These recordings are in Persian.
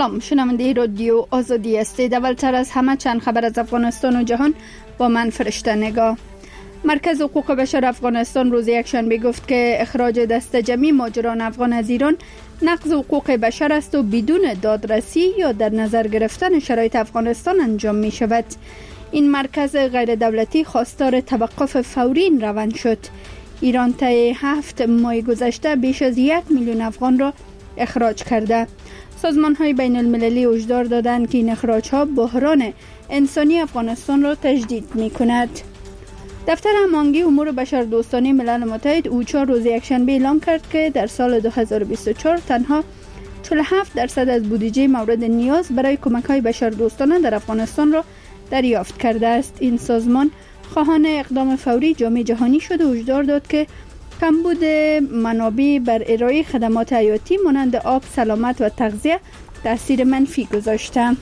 سلام، شنونده رادیو آزادی هستید. اولتر از همه چند خبر از افغانستان و جهان با من فرشته نگاه. مرکز حقوق بشر افغانستان روز یکشنبه گفت که اخراج دست جمعی مهاجران افغان از ایران نقض حقوق بشر است و بدون دادرسی یا در نظر گرفتن شرایط افغانستان انجام می شود. این مرکز غیر دولتی خواستار توقف فوری این روند شد. ایران طی 7 ماه گذشته بیش از 1 میلیون افغان را اخراج کرده. سازمان‌های بین المللی هشدار دادند که این اخراج‌ها بحران انسانی افغانستان را تجدید می‌کند. دفتر هماهنگی امور بشردوستانه ملل متحد اوچا روز یکشنبه اعلام کرد که در سال 2024 تنها 47% از بودجه مورد نیاز برای کمک‌های بشردوستانه در افغانستان را دریافت کرده است. این سازمان خواهان اقدام فوری جامعه جهانی شد و هشدار داد که کمبود منابع بر ارائه خدمات حیاتی مانند آب، سلامت و تغذیه تاثیر منفی گذاشته.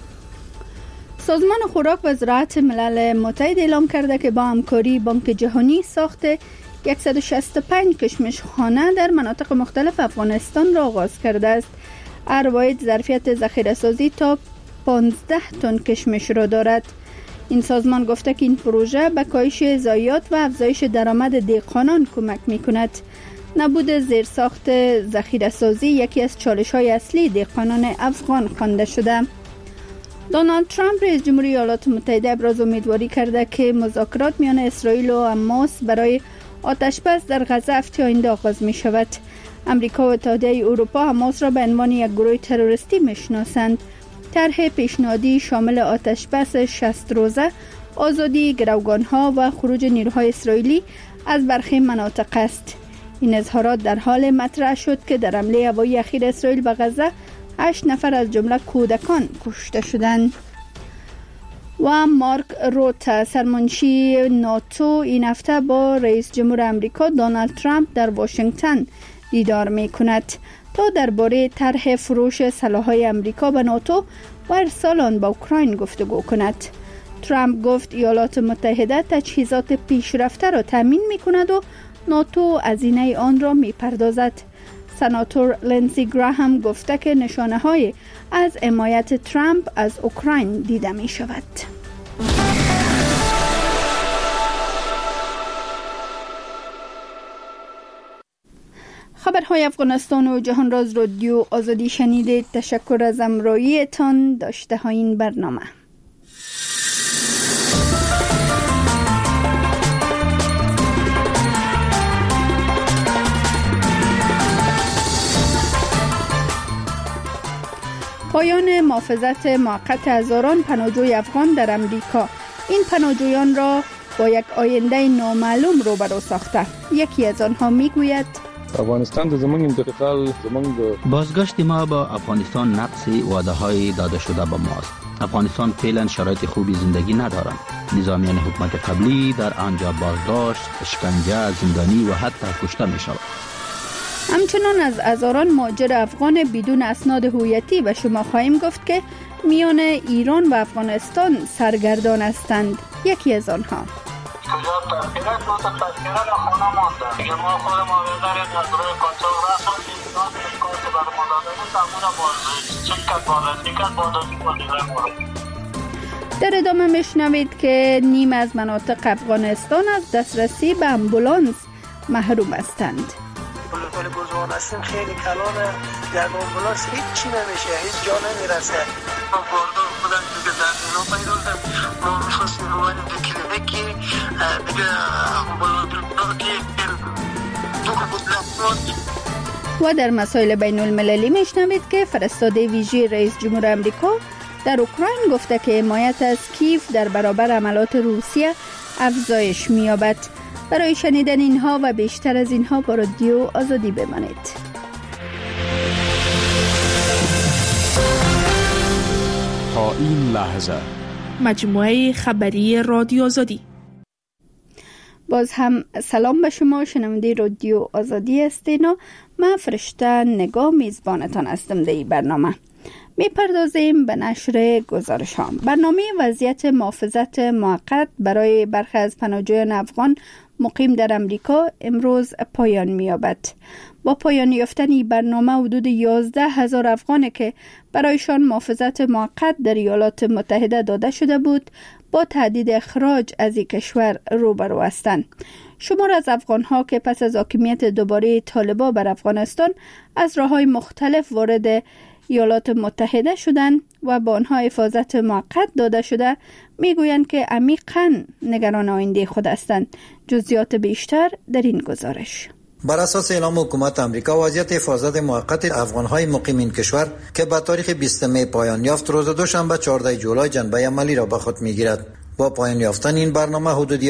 سازمان خوراک و زراعت ملل متحد اعلام کرده که با همکاری بانک جهانی ساخت 165 کشمشخانه در مناطق مختلف افغانستان را آغاز کرده است. هر واحد ظرفیت ذخیره‌سازی تا 15 تن کشمش را دارد. این سازمان گفته که این پروژه به کاهش ضایعات و افزایش درآمد دهقانان کمک می‌کند. نبود زیرساخت ذخیره‌سازی یکی از چالش‌های اصلی دهقانان افغان خوانده شده. دونالد ترامپ رئیس جمهوری ایالات متحده ابراز امیدواری کرده که مذاکرات میان اسرائیل و حماس برای آتش‌بس در غزه هفته آینده آغاز می‌شود. امریکا و اتحادیه اروپا حماس را به عنوان یک گروه تروریستی می‌شناسند. طرح پیشنهادی شامل آتش‌بس 60 روزه، آزادی گروگان‌ها و خروج نیروهای اسرائیلی از برخی مناطق است. این اظهارات در حال مطرح شد که در حمله هوایی اخیر اسرائیل به غزه 8 نفر از جمله کودکان کشته شدند. و مارک روت سرمنشی ناتو این هفته با رئیس جمهور آمریکا دونالد ترامپ در واشنگتن دیدار می‌کند تا درباره طرح فروش سلاح‌های آمریکا به ناتو و ارسال آن به اوکراین گفتگو کند. ترامپ گفت ایالات متحده تجهیزات پیشرفته را تامین می‌کند و ناتو هزینه آن را می‌پردازد. سناتور لینزی گراهام گفته که نشانه‌های از حمایت ترامپ از اوکراین دیده می‌شود. خبرهای افغانستان و جهان را از رادیو آزادی شنیدید. تشکر از همراهیتان. داشته های این برنامه. پایان محافظت موقت هزاران پناهجوی افغان در امریکا. این پناهجویان را با یک آینده نامعلوم روبرو ساخته. یکی از آنها میگوید افغانستان زمین انتقال بازگشت ما با افغانستان نقص وعده های داده شده به ماست. افغانستان فعلا شرایط خوبی زندگی ندارند. نظامیان حکومت قبلی در آنجا بازداشت، شکنجه، زندانی و حتی کشته می شود. همچنان از هزاران مهاجر افغان بدون اسناد هویتی به شما خواهیم گفت که میان ایران و افغانستان سرگردان هستند. یکی از آنها در ادامه میشنوید که نیم از مناطق افغانستان از دسترسی به امبولانس محروم هستند. ولی بزرگان هستیم خیلی کلانه، در امبولانس هیچ چی نمیشه، هیچ جا نمیرسه. باردار خودم دیگه در اینا پیدازم، ما میخواستیم رو باید کلینیکی دیگه امبولانس و در مسائل بین المللی میشنوید که فرستاده ویژه رئیس جمهور آمریکا در اوکراین گفته که حمایت از کیف در برابر حملات روسیه افزایش می‌یابد. برای شنیدن اینها و بیشتر از اینها با رادیو آزادی بمانید. تا این لحظه مجموعه خبری رادیو آزادی. باز هم سلام به شما شنونده رادیو آزادی هستین و من فرشته نگاه میزبانتان هستم در این برنامه. میپردازیم به نشر گزارش ها. برنامه وضعیت محافظت موقت برای برخی از پناهجویان افغان مقیم در امریکا امروز پایان می‌یابد. با پایان یافتن این برنامه حدود 11,000 افغانی که برایشان محافظت موقت در ایالات متحده داده شده بود با تهدید اخراج از این کشور روبرو هستند. شمار از افغان‌ها که پس از حاکمیت دوباره طالبان بر افغانستان از راه‌های مختلف وارد ایالات متحده شدند و با آنها حفاظت موقت داده شده میگویند که عمیقاً نگران آینده خود هستند. جزئیات بیشتر در این گزارش. بر اساس اعلام حکومت آمریکا، وضعیت حفاظت موقت افغان‌های مقیم این کشور که به تاریخ 20 می پایان یافت، روز دوشنبه 14 جولای جنبه عملی را به خود می‌گیرد. با پایان یافتن این برنامه حدود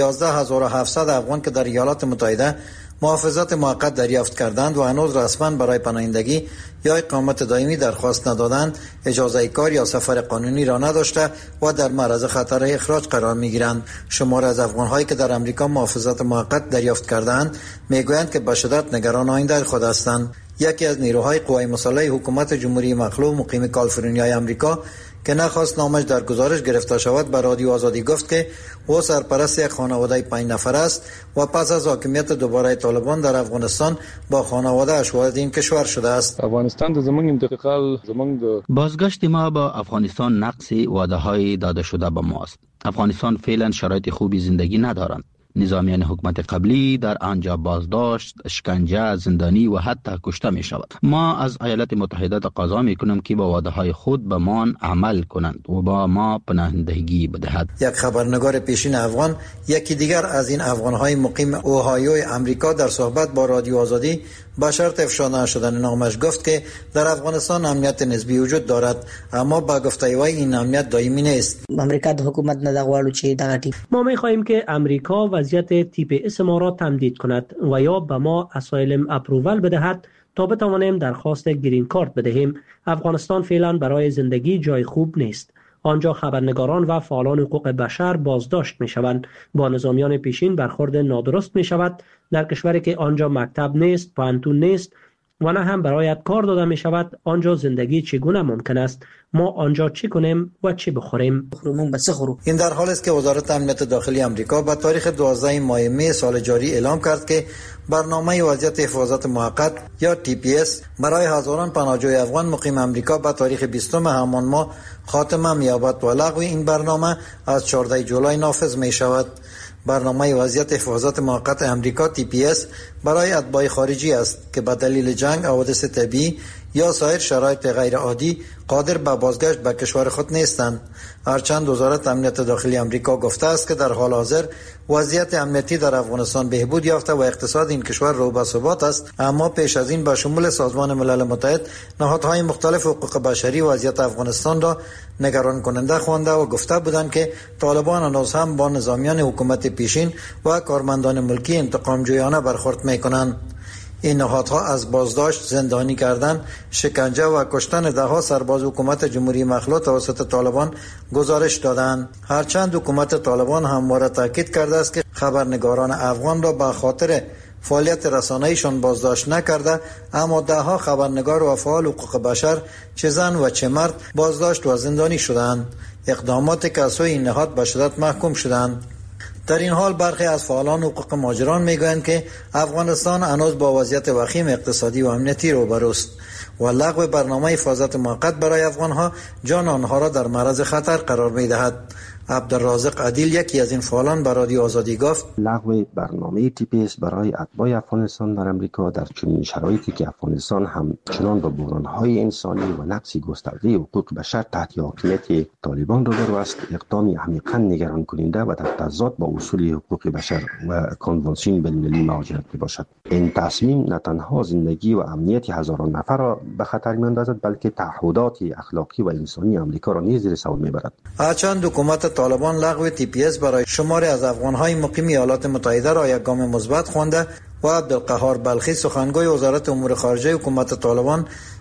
11700 افغان که در ایالات متحده محافظت موقت دریافت کردند و هنوز رسما برای پناهندگی یا اقامت دائمی درخواست ندادند، اجازه کار یا سفر قانونی را نداشته و در معرض خطر اخراج قرار می‌گیرند. شمار از افغان‌هایی که در امریکا محافظت موقت دریافت کردند میگویند که به شدت نگران آینده خود هستند. یکی از نیروهای قوای مسلح حکومت جمهوری مخلوع مقیم کالیفرنیای امریکا که نخواست نامش در گزارش گرفته شود به رادیو آزادی گفت که او سرپرست یک خانواده 5 نفر است و پس از حاکمیت دوباره طالبان در افغانستان با خانواده اش وارد این کشور شده است. افغانستان د زمونږ انتقال زمونږ بازگشت ما با افغانستان نقص وعده‌های داده شده به ماست. افغانستان فعلا شرایط خوبی زندگی ندارند. نظامیان حکومت قبلی در آنجا بازداشت، شکنجه، زندانی و حتی کشته می شود. ما از ایالات متحده تقاضا می کنیم که با وعده های خود به ما عمل کنند و با ما پناهندگی بدهد. یک خبرنگار پیشین افغان، یکی دیگر از این افغان‌های مقیم اوهایوی امریکا، در صحبت با رادیو آزادی با شرط افشا نشدن نامش گفت که در افغانستان امنیت نسبی وجود دارد، اما با گفته وی این امنیت دائمی نیست. امریکا د حکومت نه دغواړو چې دغه ټیپ ما می‌خواهیم که امریکا وضعیت تیپ اس ما را تمدید کند و یا به ما اسایلم اپروول بدهد تا بتوانیم درخواست گرین کارت بدهیم. افغانستان فعلا برای زندگی جای خوب نیست. آنجا خبرنگاران و فعالان حقوق بشر بازداشت می‌شوند. با نظامیان پیشین برخورد نادرست می‌شود. در کشوری که آنجا مکتب نیست، پانتون نیست و نه هم برایت کار داده می‌شود، آنجا زندگی چگونه ممکن است؟ ما آنجا چی کنیم و چی بخوریم؟ این در حالی است که وزارت امنیت داخلی آمریکا با تاریخ 12 ماه می سال جاری اعلام کرد که برنامه وضعیت حفاظت موقت یا TPS برای هزاران پناهجوی افغان مقیم آمریکا با تاریخ 20 همان ماه خاتمه می‌یابد و لغو این برنامه از 14 جولای نافذ می‌شود. برنامه وضعیت حفاظت موقت امریکا TPS برای اتباع خارجی است که به دلیل جنگ، حوادث طبیعی یا سایر شرایط غیر عادی قادر به بازگشت به کشور خود نیستند. هرچند وزارت امنیت داخلی آمریکا گفته است که در حال حاضر وضعیت امنیتی در افغانستان بهبود یافته و اقتصاد این کشور رو به ثبات است، اما پیش از این به شمول سازمان ملل متحد نهادهای مختلف حقوق بشری وضعیت افغانستان را نگران کننده خوانده و گفته بودند که طالبان هنوز هم با نظامیان حکومت پیشین و کارمندان ملکی انتقام جویانه برخورد می‌کنند. این نهادها از بازداشت، زندانی کردن، شکنجه و کشتن ده‌ها سرباز حکومت جمهوری مخلوع توسط طالبان گزارش دادند. هرچند حکومت طالبان همواره تاکید کرده است که خبرنگاران افغان را به خاطر فعالیت رسانه‌ایشان بازداشت نکرده، اما ده‌ها خبرنگار و فعال حقوق بشر چه زن و چه مرد بازداشت و زندانی شدند. اقدامات که از سوی این نهاد به شدت محکوم شدند. در این حال برخی از فعالان حقوق مهاجران میگویند که افغانستان هنوز با وضعیت وخیم اقتصادی و امنیتی روبروست و لغو برنامه حفاظت موقت برای افغانها جان آنها را در معرض خطر قرار می‌دهد. عبدالرازق عدیل، یکی از این فعالان، به رادیو آزادی گفت لغو برنامه TPS برای اتباع افغانستان در امریکا در چنین شرایطی که افغانستان همچنان با بحران‌های انسانی و نقض گسترده حقوق بشر تحت حاکمیت طالبان روبرو است، اقدامی عمیقاً نگران کننده و در تضاد با اصول حقوق بشر و کنوانسیون بین‌المللی مهاجرت میباشد. این تصمیم نه تنها زندگی و امنیت هزاران نفر را به خطر می‌اندازد، بلکه تعهدات اخلاقی و انسانی آمریکا را نیز زیر سوال میبرد. هرچند حکومت طالبان لغو TPS برای شماری از افغان‌های مقیم ایالات متحده را یک گام مثبت خوانده و عبدالقهار بلخی، سخنگوی وزارت امور خارجه حکومت طالبان،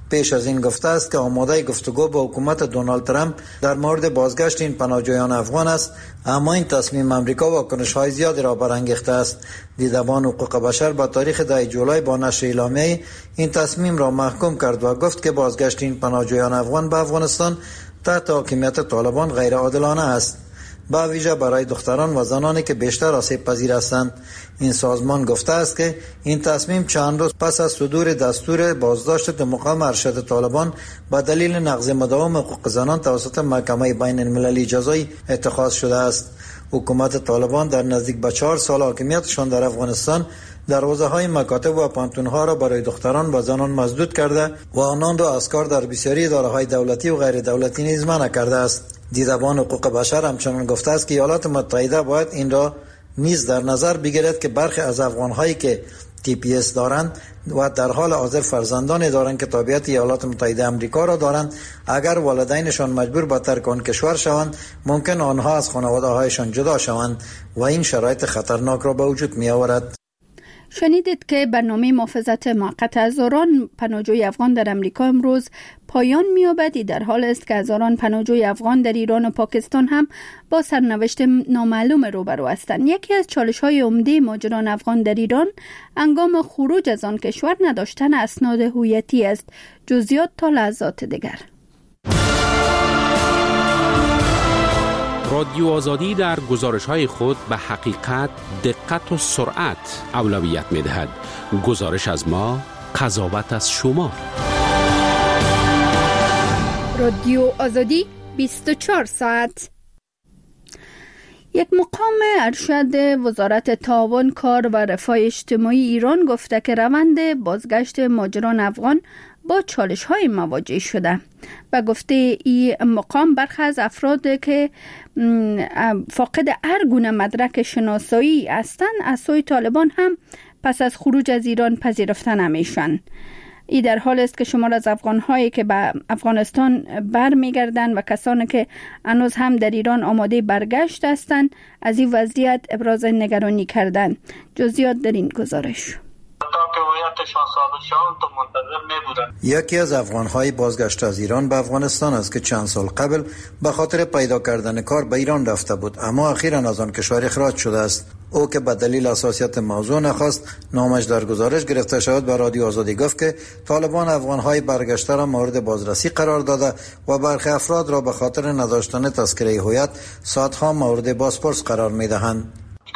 پیش از این گفته است که آماده گفتگو با حکومت دونالد ترامپ در مورد بازگشت این پناهجویان افغان است، اما این تصمیم امریکا واکنش‌های زیادی را برانگیخته است. دیدبان حقوق بشر با تاریخ 10 جولای با نشر اعلامیه این تصمیم را محکوم کرد و گفت که بازگشت این پناهجویان افغان به افغانستان تحت حاکمیت طالبان غیر عادلانه است، با ویژه برای دختران و زنانی که بیشتر آسیب پذیر هستند. این سازمان گفته است که این تصمیم چند روز پس از صدور دستور بازداشت دو مقام ارشد طالبان به دلیل نقض مداوم حقوق زنان توسط محکمه بین المللی جزایی اتخاذ شده است. حکومت طالبان در نزدیک به 4 سال حاکمیتشان در افغانستان دروازه‌های مکاتب و پانتون‌ها را برای دختران و زنان مسدود کرده و آنان را از کار در بسیاری اداره‌های دولتی و غیر دولتی نیز منع کرده است. دیدبان حقوق بشر همچنان گفته است که ایالات متحده باید این را نیز در نظر بگیرد که برخی از افغان‌هایی که TPS دارند و در حال حاضر فرزندانی دارند که تابعیت ایالات متحده آمریکا را دارند، اگر والدینشان مجبور به ترک آن کشور شوند ممکن آنها از خانواده‌هایشان جدا شوند و این شرایط خطرناک را به وجود می آورد. شنیدید که برنامه محافظت موقت هزاران پناهجوی افغان در امریکا امروز پایان می‌یابد. در حال است که هزاران پناهجوی افغان در ایران و پاکستان هم با سرنوشت نامعلوم روبرو هستند. یکی از چالش‌های عمده مهاجران افغان در ایران هنگام خروج از آن کشور نداشتن اسناد هویتی است. جزئیات تا لحظات دیگر. رادیو آزادی در گزارش‌های خود به حقیقت، دقت و سرعت اولویت می‌دهد. گزارش از ما، قضاوت از شما. رادیو آزادی 24 ساعت. یک مقام ارشد وزارت تعاون، کار و رفاه اجتماعی ایران گفته که روند بازگشت مهاجران افغان با چالش‌های مواجه شده. و گفته این مقام برخی از افراد که فاقد هر گونه مدرک شناسایی هستند از سوی طالبان هم پس از خروج از ایران پذیرفته نمیشن. این در حال است که شمار از افغان‌هایی که به افغانستان برمیگردند و کسانی که هنوز هم در ایران آماده برگشت هستند از این وضعیت ابراز نگرانی کردند. جزئیات در این گزارش. یکی از افغان‌های بازگشت از ایران به افغانستان است که چند سال قبل به خاطر پیدا کردن کار به ایران رفته بود، اما اخیراً از آن کشور اخراج شده است. او که به دلیل حساسیت موضوع نخواست نامش در گزارش گرفته شد، به رادیو آزادی گفت که طالبان افغان‌های برگشته را مورد بازرسی قرار داده و برخی افراد را به خاطر نداشتن تذکره هویت ساعت‌ها مورد بازپرس قرار می‌دهند.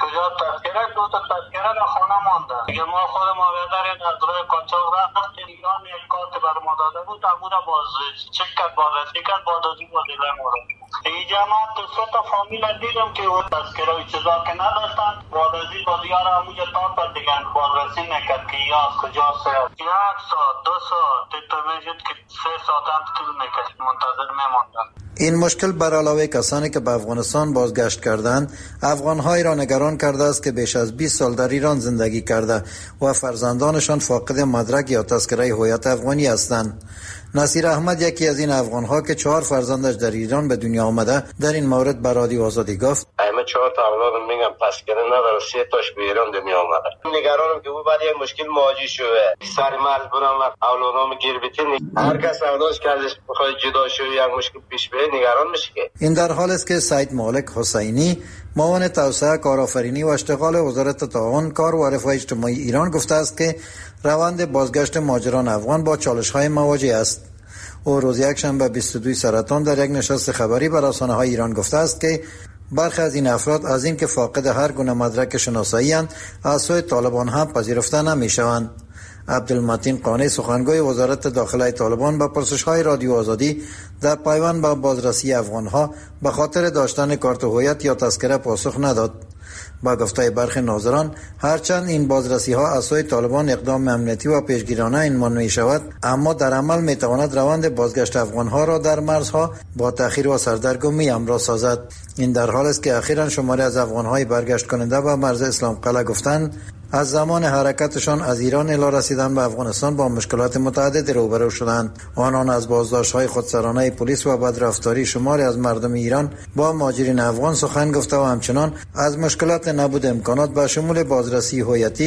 تذکره در خانه مانده. دیگه ما خودم آورداریم از روی قاچاق رفت ایران یک کارت بر ما داده بود، امورا باز چک کرد، بازرسی کرد، بعد از این وزیله مورد اینجا من تو سه تا فامیل دیدم که اون تذکره و چیزا که نداشتن، بعد از این بازیار همونجا تا پر دیگه بازرسی نکرد که یا از کجا سیاد 1 ساعت 2 ساعت تو میشد که 3 ساعت هم طول میکشد منتظر میماندن. این مشکل بر علاوه کسانی که به افغانستان بازگشت کردند، افغان‌هایی را نگران کرده است که بیش از 20 سال در ایران زندگی کرده و فرزندانشان فاقد مدرک یا تذکره هویت افغانی هستند. نصیر احمد یکی از این افغان‌ها که 4 فرزندش در ایران به دنیا آمده در این مورد به رادیو آزادی گفت: همه 4 تا اولادم میگم تذکره نداره، 3 تاش به ایران دنیا آمده. نگرانم که او بعد یک مشکل مواجه شده، سر مرز برام اولادام گیر بتین، هر کس اولادش کردش بخواد جدا شه یک مشکل پیش بیاد نگران میشه. این در حال است که سید مالک حسینی معاون توسعه کارآفرینی و اشتغال وزارت تعاون، کار و رفاه اجتماعی ایران گفته است که روند بازگشت مهاجران افغان با چالش‌های مواجه است. او روز یکشنبه 22 سرطان در یک نشست خبری بر رسانه‌های ایران گفته است که برخی از این افراد از اینکه فاقد هر گونه مدرک شناسایی اند از سوی طالبان هم پذیرفته نمی‌شوند. عبدالمتین قانی سخنگوی وزارت داخله طالبان به پرسش‌های رادیو آزادی در پیوند به بازرسی افغان‌ها به خاطر داشتن کارت هویت یا تذکره پاسخ نداد. با گفته برخی ناظران هرچند این بازرسی ها از سوی طالبان اقدام امنیتی و پیشگیرانه عنوان می شود، اما در عمل می تواند روند بازگشت افغان ها را در مرزها با تأخیر و سردرگمی همراه سازد. این در حال است که اخیراً شماری از افغان های برگشت کننده به مرز اسلام قلعه گفتند از زمان حرکتشان از ایران الی رسیدن به افغانستان با مشکلات متعدد روبرو شدند. آنان از بازداشت‌های خودسرانه پلیس و بدرفتاری شماری از مردم ایران با مهاجرین افغان سخن گفته و همچنان از مشکلات نبود امکانات به شمول بازرسی هویتی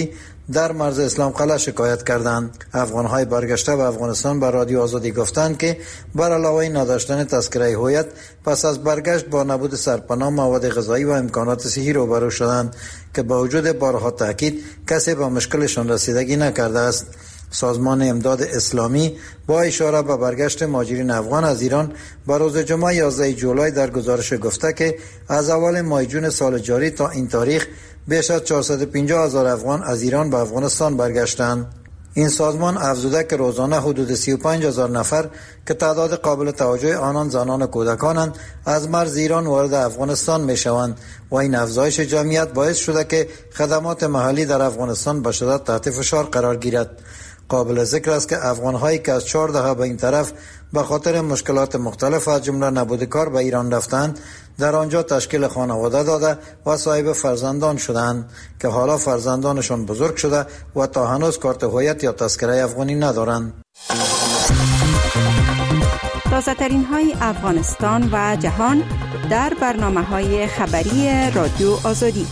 در مرز اسلام قلعه شکایت کردند. افغان‌های برگشته به افغانستان به رادیو آزادی گفتند که بر علاوه نداشتن تذکره هویت پس از برگشت با نبود سرپناه، مواد غذایی و امکانات صحی روبرو شدند که با وجود بارها تاکید کسی به مشکلشان رسیدگی نکرده است. سازمان امداد اسلامی با اشاره به برگشت مهاجرین افغان از ایران بر روز جمعه 11 جولای در گزارش گفته که از اول ماه جون سال جاری تا این تاریخ بیش از 450,000 افغان از ایران به افغانستان برگشتند. این سازمان افزوده که روزانه حدود 35,000 نفر که تعداد قابل توجه آنان زنان و کودکانند از مرز ایران وارد افغانستان می شوند و این افزایش جمعیت باعث شده که خدمات محلی در افغانستان به شدت تحت فشار قرار گیرد. قابل ذکر است که افغان‌هایی که از 4 دهه به این طرف به خاطر مشکلات مختلف از جمله نبود کار به ایران رفتند، در آنجا تشکیل خانواده داده و صاحب فرزندان شدند که حالا فرزندانشان بزرگ شده و تا هنوز کارت هویت یا تذکره افغانی ندارند. تازه‌ترین های افغانستان و جهان در برنامه‌های خبری رادیو آزادی.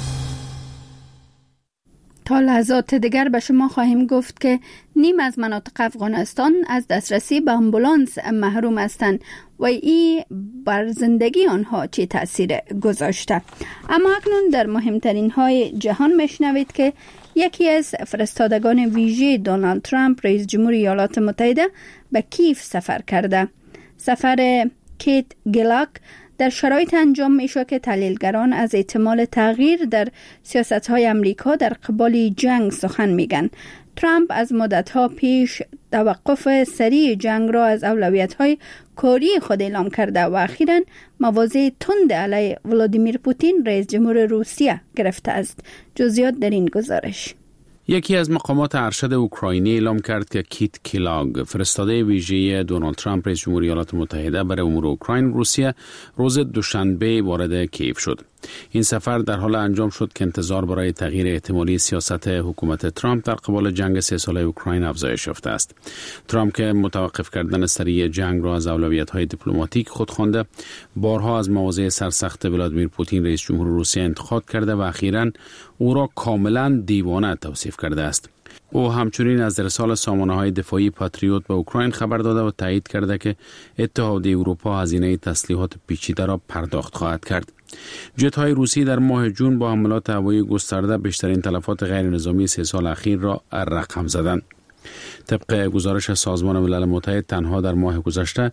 تا لحظات دیگر به شما خواهیم گفت که نیم از مناطق افغانستان از دسترسی به آمبولانس محروم هستند و این بر زندگی آنها چه تأثیر گذاشته. اما اکنون در مهمترین های جهان میشنوید که یکی از فرستادگان ویژه دونالد ترامپ رئیس جمهور ایالات متحده به کیف سفر کرده. سفر کیت گلاک در شرایط انجام می شود که تحلیلگران از احتمال تغییر در سیاست‌های امریکا در قبال جنگ سخن میگن. ترامپ از مدت‌ها پیش توقف سریع جنگ را از اولویت‌های کاری خود اعلام کرده و اخیراً مواضع تند علیه ولادیمیر پوتین رئیس جمهور روسیه گرفته است. جزئیات در این گزارش. یکی از مقامات ارشد اوکراینی اعلام کرد که کیت کلاگ فرستاده ویژه دونالد ترامپ رئیس جمهور ایالات متحده برای امور اوکراین روسیه روز دوشنبه وارد کیف شد. این سفر در حال انجام شد که انتظار برای تغییر احتمالی سیاست حکومت ترامپ در قبال جنگ 3 ساله اوکراین افزایش یافته است. ترامپ که متوقف کردن سریع جنگ را از اولویت‌های دیپلماتیک خود خوانده، بارها از مواضع سرسخت ولادیمیر پوتین رئیس جمهور روسیه انتقاد کرده و اخیراً او را کاملاً دیوانه توصیف کرده است. او همچنین از ارسال سامانه‌های دفاعی پاتریوت به اوکراین خبر داده و تایید کرده که اتحادیه اروپا هزینه تسلیحات پیچیده را پرداخت خواهد کرد. جت‌های روسی در ماه جون با حملات هوایی گسترده بیشترین تلفات غیر نظامی 3 سال اخیر را رقم زدند. طبق گزارش سازمان ملل متحد تنها در ماه گذشته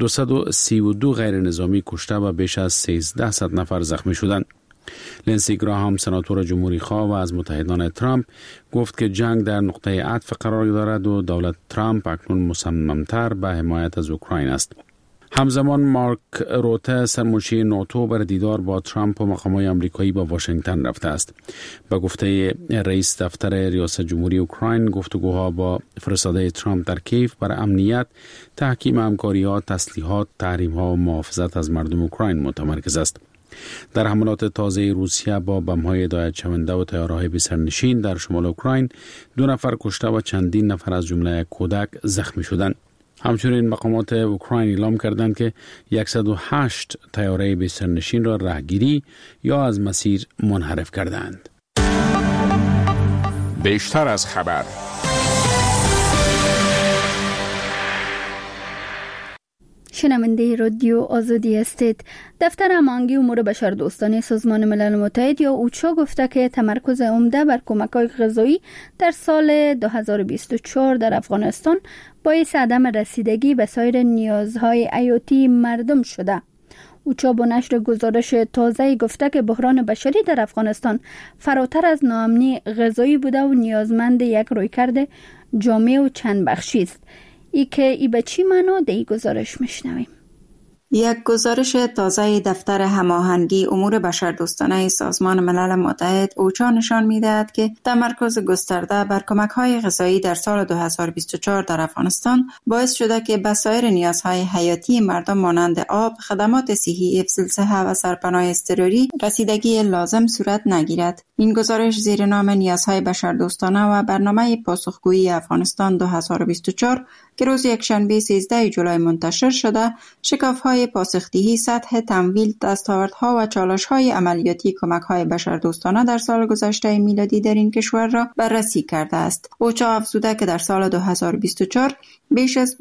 232 غیر نظامی کشته و بیش از 1300 نفر زخمی شدند. لنسی گراهام سناتور جمهوری خواه و از متحدان ترامپ گفت که جنگ در نقطه عطف قرار دارد و دولت ترامپ اکنون مصمم‌تر به حمایت از اوکراین است. همزمان مارک روته سرمنشی ناتو بر دیدار با ترامپ و مقامات آمریکایی با واشنگتن رفته است. به گفته رئیس دفتر ریاست جمهوری اوکراین، گفتگوها با فرستاده ترامپ در کیف بر امنیت، تحکیم همکاری‌ها، تسلیحات، تحریم‌ها و محافظت از مردم اوکراین متمرکز است. در حملات تازه روسیه با بم‌های هدایت شونده و طیاره‌های بی‌سرنشین در شمال اوکراین 2 نفر کشته و چندین نفر از جمله کودک زخمی شدند. همچنین مقامات اوکراین اعلام کردند که 108 طیاره بی‌سرنشین را راهگیری یا از مسیر منحرف کردند. بیشتر از خبر. شنونده رادیو آزادی هستید. دفتر هماهنگی امور بشردوستانه سازمان ملل متحد یا اوچا گفته که تمرکز عمده بر کمک‌های غذایی در سال 2024 در افغانستان باعث عدم رسیدگی به سایر نیازهای حیاتی مردم شده. اوچا با نشر گزارش تازه گفته که بحران بشری در افغانستان فراتر از ناامنی غذایی بوده و نیازمند یک رویکرد جامع و چند بخشی است. ای به چی معنا در این گزارش میشنویم؟ یک گزارش تازه دفتر هماهنگی امور بشردوستانه سازمان ملل متحد اوچا نشان می‌دهد که تمرکز گسترده بر کمک‌های غذایی در سال 2024 در افغانستان باعث شده که به سایر نیازهای حیاتی مردم مانند آب، خدمات صحی، حفظ الصحه و سرپناه اضطراری رسیدگی لازم صورت نگیرد. این گزارش زیر نام نیازهای بشردوستانه و برنامه پاسخگویی افغانستان 2024 که روز یکشنبه 13 جولای منتشر شده، شکاف‌های برای پاسخ‌دهی سطح تمویل، دستاوردها و چالش‌های عملیاتی کمک‌های بشردوستانه در سال گذشته میلادی در این کشور را بررسی کرده است. اوچا افزوده که در سال 2024 بیش از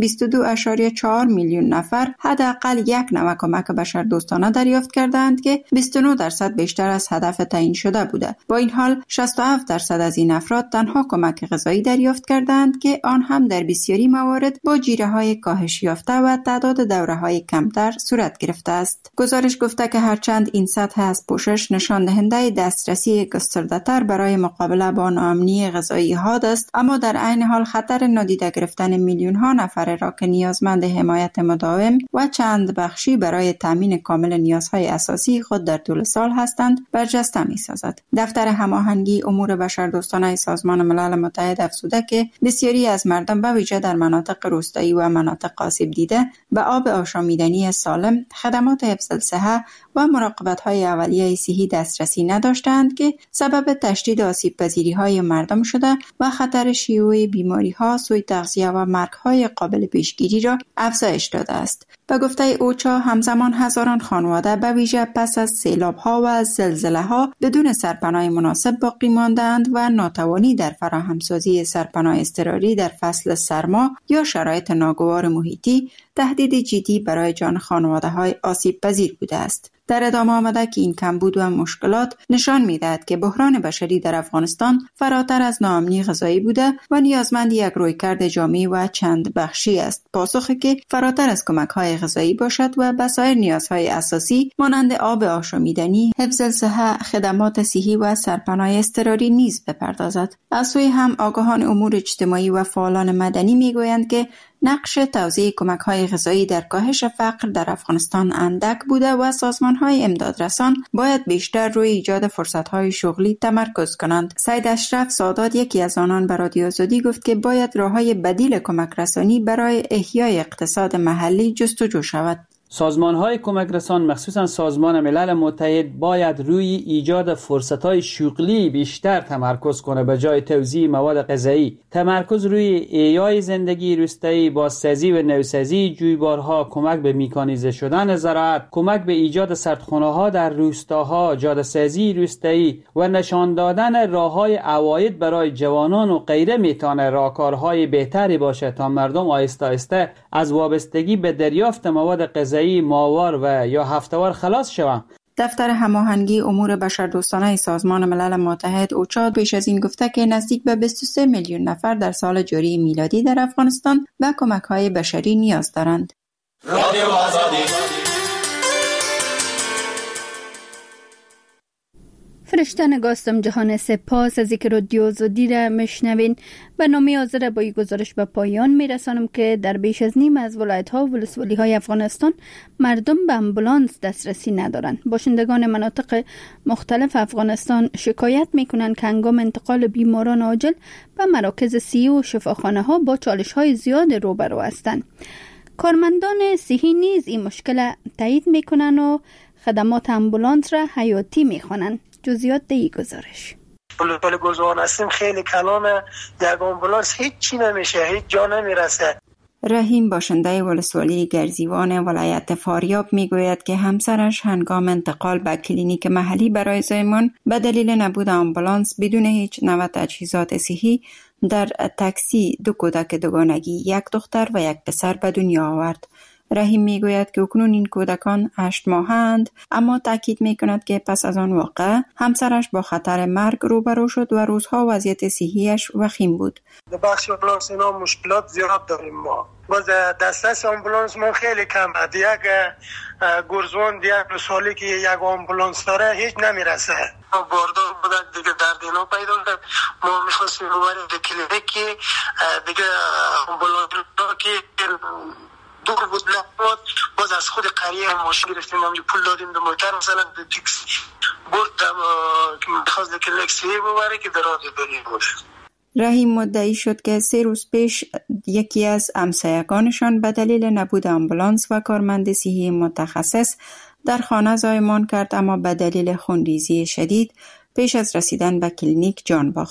22.4 میلیون نفر حداقل یک نوع کمک بشردوستانه دریافت کردند که 29% بیشتر از هدف تعیین شده بوده. با این حال 67% از این افراد تنها کمک غذایی دریافت کردند که آن هم در بسیاری موارد با جیره‌های کاهش یافته و تعداد دوره‌های کمتر صورت گرفته است. گزارش گفته که هرچند این سطح از پوشش نشان دهنده دسترسی گسترده‌تر برای مقابله با ناامنی غذایی ها است، اما در عین حال خطر نادیده گرفتن میلیون ها نفر را که نیازمند حمایت مداوم و چند بخشی برای تامین کامل نیازهای اساسی خود در طول سال هستند برجسته می‌سازد. دفتر هماهنگی امور بشردوستانه سازمان ملل متحد افزوده که بسیاری از مردم به ویژه در مناطق روستایی و مناطق آسیب دیده به آب آشامیدنی سالم، خدمات حفظ الصحه و مراقبت‌های اولیه صحی دسترسی نداشتند که سبب تشدید آسیب‌پذیری‌های مردم شده و خطر شیوع بیماری‌ها، سوء تغذیه و مرگ‌های قابل پیشگیری را افزایش داده است. به گفته اوچا همزمان هزاران خانواده به ویژه پس از سیلاب‌ها و زلزله‌ها بدون سرپناه مناسب باقی ماندند و ناتوانی در فراهمسازی سرپناه اضطراری در فصل سرما یا شرایط ناگوار محیطی تهدید جدی برای جان خانواده‌های آسیب پذیر بوده است. در ادامه آمده که این کمبود و مشکلات نشان می‌دهد که بحران بشری در افغانستان فراتر از ناامنی غذایی بوده و نیازمند یک رویکرد جامع و چند بخشی است، پاسخی که فراتر از کمک‌های غذایی باشد و به سایر نیازهای اساسی مانند آب آشامیدنی، حفظ الصحه، خدمات صحی و سرپناه اضطراری نیز بپردازد. از سوی هم آگاهان امور اجتماعی و فعالان مدنی می‌گویند که نقش توزیع کمک‌های غذایی در کاهش فقر در افغانستان اندک بوده و سازمان‌های امدادرسان باید بیشتر روی ایجاد فرصت‌های شغلی تمرکز کنند. سید اشرف سادات، یکی از آنان، به رادیو آزادی گفت که باید راه‌های بدیل کمک رسانی برای احیای اقتصاد محلی جستجو شود. سازمان‌های کمک رسان مخصوصاً سازمان ملل متحد باید روی ایجاد فرصت‌های شغلی بیشتر تمرکز کنه به جای توزیع مواد غذایی. تمرکز روی احیای زندگی روستایی، بازسازی و نوسازی جویبارها، کمک به مکانیزه شدن زراعت، کمک به ایجاد سردخانه‌ها در روستاها، جاده‌سازی روستایی و نشان دادن راه‌های عواید برای جوانان و غیره میتونه راهکارهای بهتری باشه تا مردم آهسته آهسته از وابستگی به دریافت مواد غذایی ماهوار و یا هفته‌وار خلاص شوند. دفتر هماهنگی امور بشردوستانه سازمان ملل متحد اوچا پیش از این گفته که نزدیک به 23 میلیون نفر در سال جاری میلادی در افغانستان به کمک‌های بشری نیاز دارند. رادیو آزادی. فرشته نگاستم جهان، سپاس از اینکه رادیو آزادی را میشنوین. برنامه حاضر با این گزارش به پایان میرسانم که در بیش از نیم از ولایت‌ها و ولسوالی‌های افغانستان مردم به امبولانس دسترسی ندارند. باشندگان مناطق مختلف افغانستان شکایت میکنند که هنگام انتقال بیماران عاجل به مراکز صحی و شفاخانه‌ها با چالش‌های زیاد روبرو هستند. کارمندان صحی نیز این مشکل تایید میکنند و خدمات امبولانس را حیاتی میخوانند. جزئیات دی گزارش. ولسوالی گلزوان هستیم، خیلی کلانه، یک آمبولانس هیچی نمیشه، هیچ جا نمیرسه. رحیم باشنده ولسوالی گرزیوان ولایت فاریاب میگوید که همسرش هنگام انتقال به کلینیک محلی برای زایمان به دلیل نبود آمبولانس بدون هیچ نوع تجهیزات صحی در تاکسی 2 کودک دوگانگی، 1 دختر و 1 پسر به دنیا آورد. رحیم میگوید که اکنون این کودکان 8 ماهند، اما تاکید میکند که پس از آن واقعه همسرش با خطر مرگ روبرو شد و روزها وضعیت صحیش وخیم بود. در بخش آمبولانس اینا مشکلات زیاد داریم ما. باز دسترس آمبولانس ما خیلی کمه. یک گرزوان، یک ولسوالی که یک آمبولانس داره هیچ نمیرسه. باردار بودن دیگه درد اینا پیدا کرد. ما میخواستیم ببریم به کلینیکی دیگه آمبولانس که دور بود نبود، باز از خود قریه ماشین گرفتیم، همجور پول دادیم به موتر، مثلا به تکسی بردم که میخواست کلینیک ببره که در راه بریم بود. رحیم مدعی شد که 3 روز پیش یکی از همسایگانشان به دلیل نبود آمبولانس و کارمند صحی متخصص در خانه زایمان کرد، اما به دلیل خونریزی شدید پیش از رسیدن به کلینیک جان باخت.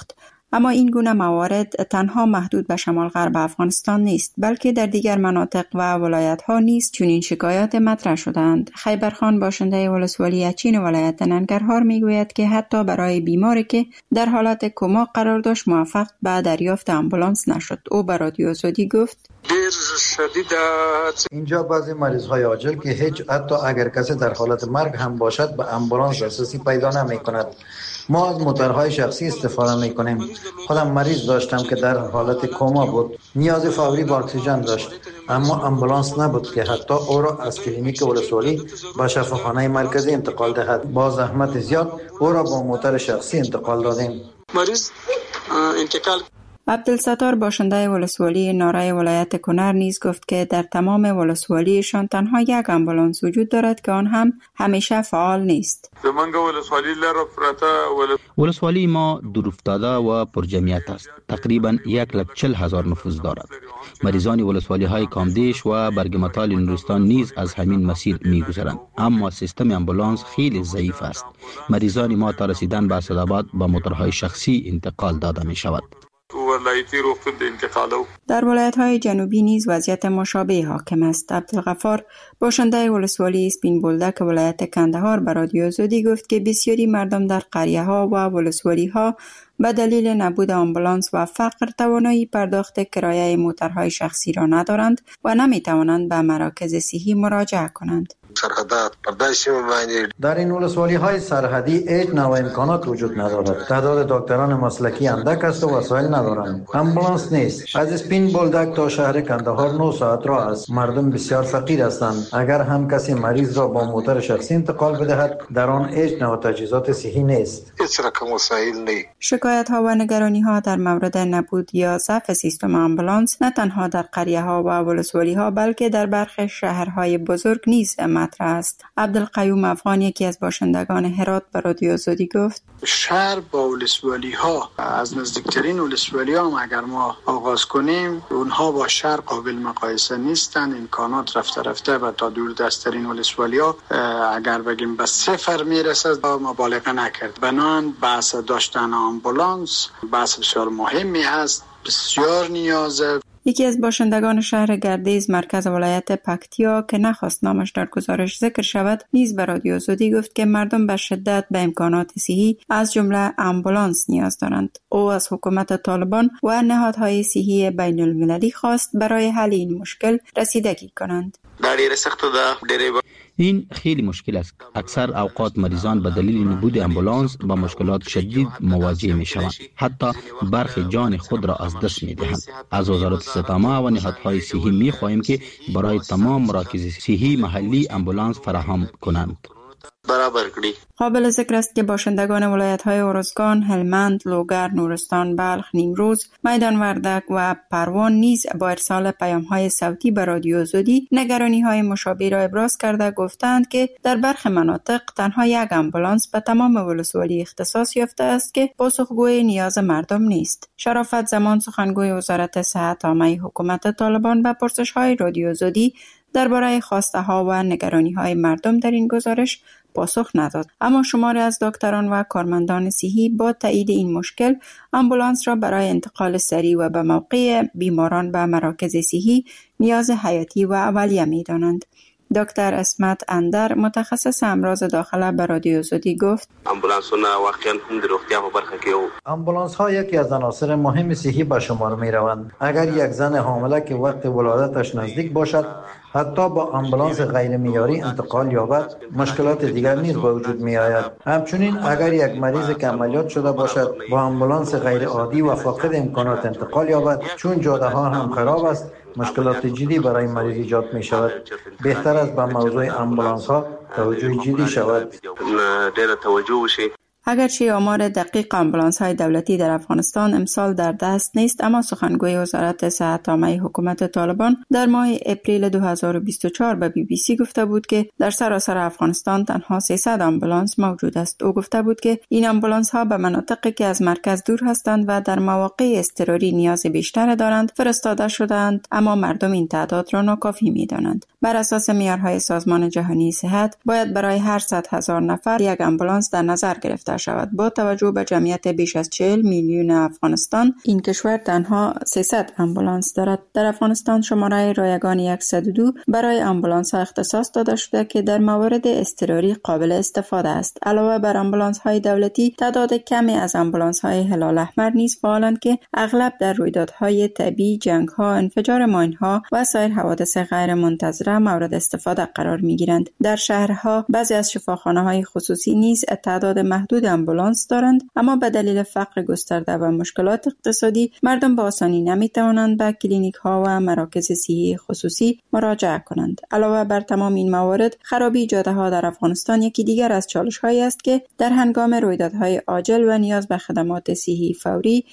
اما این گونه موارد تنها محدود به شمال غرب افغانستان نیست، بلکه در دیگر مناطق و ولایت‌ها نیز چنین شکایات مطرح شدند. خیبرخان باشنده ولسوالی اچین ولایت ننگرهار میگوید که حتی برای بیماری که در حالت کما قرار داشت موفق به دریافت آمبولانس نشد. او به رادیو آزادی گفت: اینجا بعضی مریض‌های عاجل که حتی اگر کسی در حالت مرگ هم باشد به آمبولانس دسترسی پیدا نمی‌کند. ما از موتورهای شخصی استفاده می‌کنیم. خودم مریض داشتم که در حالت کما بود. نیاز فوری به اکسیژن داشت، اما آمبولانس نبود که حتی او را از کلینیک ولسوالی به شفاخانه مرکزی انتقال دهد. با زحمت زیاد او را با موتور شخصی انتقال دادیم. مریض انتقال عبدالستار باشنده ولسوالی نارای ولایت کنر نیز گفت که در تمام ولسوالیشان تنها یک آمبولانس وجود دارد که آن هم همیشه فعال نیست. ولسوالی ما دورافتاده و پرجمعیت است. تقریبا 140,000 نفوس دارد. مریضان ولسوالی های کامدیش و برگمتال نورستان نیز از همین مسیر می‌گذرند، اما سیستم آمبولانس خیلی ضعیف است. مریضان ما تا رسیدن به اسدآباد با موتورهای شخصی انتقال داده می شود. در ولایت‌های جنوبی نیز وضعیت مشابه حاکم است. عبدالغفار باشنده ولسوالی اسپین بولدک ولایت کندهار به رادیو آزادی گفت که بسیاری مردم در قریه‌ها و ولسوالی‌ها به دلیل نبود آمبولانس و فقر توانایی پرداخت کرایه موتورهای شخصی را ندارند و نمی‌توانند به مراکز صحی مراجعه کنند. در این ولسوالی‌های سرحدی هیچ نوع امکانات وجود ندارد. تعداد دکتران مسلکی اندک است و وسایل ندارند. آمبولانس نیست. از اسپین بولدک تا شهر کندهار 9 ساعت راه است. مردم بسیار فقیر هستند. اگر هم کسی مریض را با موتور شخصی انتقال بدهد، در آن هیچ نوع تجهیزات صحی نیست. هیچ رقم وسایل نیست. شکایت‌ها و نگرانی‌ها در مورد نبود یا ضعف سیستم آمبولانس نه تنها در قریه‌ها و ولسوالی‌ها بلکه در برخی شهرهای بزرگ نیز مطرح است. عبدالقیوم افغان یکی از باشندگان هرات به رادیو آزادی گفت: شهر با ولسوالی‌ها از نزدیکترین ولسوالی‌ها هم اگر ما آغاز کنیم، اونها با شهر قابل مقایسه نیستند. امکانات رفته و تا دور دستترین ولسوالی‌ها اگر بگیم به صفر میرسه، مبالغه نکرد. بنان بحث داشتن آمبولانس بحث بسیار مهمی است، بسیار نیازه. یکی از باشندگان شهر گردیز مرکز ولایت پکتیا که نخواست نامش در گزارش ذکر شود نیز به رادیو آزادی گفت که مردم به شدت به امکانات صحی از جمله آمبولانس نیاز دارند. او از حکومت طالبان و نهادهای صحی بین المللی خواست برای حل این مشکل رسیدگی کنند. این خیلی مشکل است. اکثر اوقات مریضان به دلیل نبود آمبولانس با مشکلات شدید مواجه می شوند. حتی برخی جان خود را از دست می دهند. از وزارت ستامه و نهادهای صحی می خواهیم که برای تمام مراکز صحی محلی آمبولانس فراهم کنند. قابل ذکر است که باشندگان ولایت‌های ارزگان، هلمند، لوگر، نورستان، بلخ، نیمروز، میدان وردک و پروان نیز با ارسال پیام‌های صوتی به رادیو آزادی نگرانی‌های مشابه را ابراز کرده گفتند که در برخی مناطق تنها یک آمبولانس به تمام ولسوالی اختصاص یافته است که پاسخگوی نیاز مردم نیست. شرافت زمان سخنگوی وزارت صحت عامه حکومت طالبان به پرسش‌های رادیو آزادی درباره خواسته‌ها و نگرانی‌های مردم در این گزارش پاسخ نداد. اما شماری از دکتران و کارمندان صحی با تایید این مشکل آمبولانس را برای انتقال سریع و به موقع بیماران به مراکز صحی نیاز حیاتی و اولیه می‌دانند. دکتر اسمت اندر متخصص امراض داخله به رادیو آزادی گفت: آمبولانس ها یکی از عناصر مهم صحی به شمار می روند. اگر یک زن حامله که وقت ولادتش نزدیک باشد حتی با آمبولانس غیر معیاری انتقال یابد، مشکلات دیگر نیز به وجود می آید. همچنین اگر یک مریض که عملیات شده باشد با آمبولانس غیر عادی و فاقد امکانات انتقال یابد، چون جاده ها هم خراب است، مشکلات جدی برای مریض ایجاد می شود. بهتر است به موضوع آمبولانس ها توجه جدی شود. اگرچه آمار دقیق آمبولانس‌های دولتی در افغانستان امسال در دست نیست، اما سخنگوی وزارت صحت عامه حکومت طالبان در ماه اپریل 2024 به BBC گفته بود که در سراسر افغانستان تنها 300 آمبولانس موجود است. او گفته بود که این آمبولانس‌ها به مناطقی که از مرکز دور هستند و در مواقع اضطراری نیاز بیشتر دارند فرستاده شدند، اما مردم این تعداد را ناکافی می‌دانند. بر اساس معیارهای سازمان جهانی صحت باید برای هر 100,000 نفر یک آمبولانس در نظر گرفته شود. با توجه به جمعیت بیش از 40 میلیون افغانستان، این کشور تنها 300 آمبولانس دارد. در افغانستان شماره رایگان 102 برای آمبولانس ها اختصاص داده شده که در موارد اضطراری قابل استفاده است. علاوه بر آمبولانس های دولتی، تعداد کمی از آمبولانس های هلال احمر نیز فعالند که اغلب در رویدادهای طبیعی، جنگ ها، انفجار ماین ها و سایر حوادث غیر منتظره مورد استفاده قرار می گیرند. در شهرها بعضی از شفاخانه های خصوصی نیز تعداد محدود آمبولانس دارند، اما به دلیل فقر گسترده و مشکلات اقتصادی مردم با آسانی نمی توانند به کلینیک ها و مراکز صحی خصوصی مراجعه کنند. علاوه بر تمام این موارد، خرابی جاده ها در افغانستان یکی دیگر از چالش هایی است که در هنگام رویدادهای عاجل و نیاز به خدمات صحی فوری